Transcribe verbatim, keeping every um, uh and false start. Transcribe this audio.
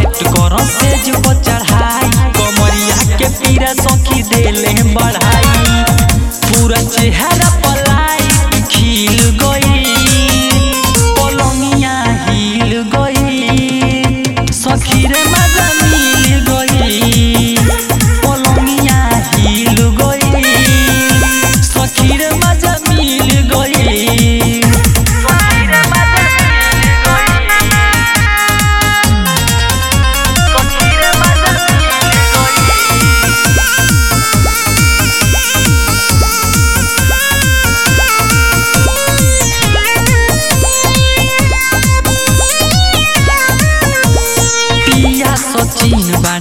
set कर सेज पर चढ़ाई कमरिया के पीरा सखी देले बढ़ाई पूरा चेहरा पलाई खिल गई पलंगिया हिल गई सखी रे मजा मिल गई पलंगिया हिल गई सखी रे मजा मिल गई सचिन